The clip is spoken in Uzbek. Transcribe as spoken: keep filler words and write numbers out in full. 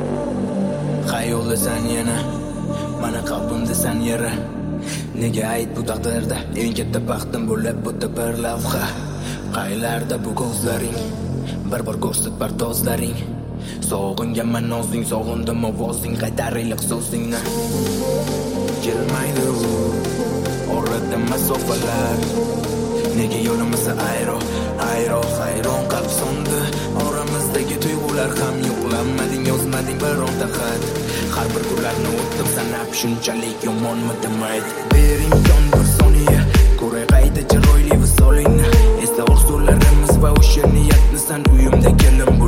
Xayoldasan yana, mana qalbimda san yara. Nega ayt bu taqdirda eng katta baxtim bo'lib o'tdi bir lavha. Qaylarda bu ko'zlaring, bir bor ko'rsat pardozlaring. Sog'inganman nozing, sog'indim ovozing, qaytar iliq so'zingni. Kelmaydi u orada masofalar. Nega yo'limiz ayro, ayro, hayron qalb so'ndi. Oramizdagi tuyg'ular ham yo'qlanmading, yozmading bironta xat. Har bir kunlarni o'tdim sanab, shunchalik yomonmidim ayt. Bering jon bir soniya, ko'ray qayta chiroyli visolingni. Esla orzularimiz va o'sha niyatni san uyimda kelim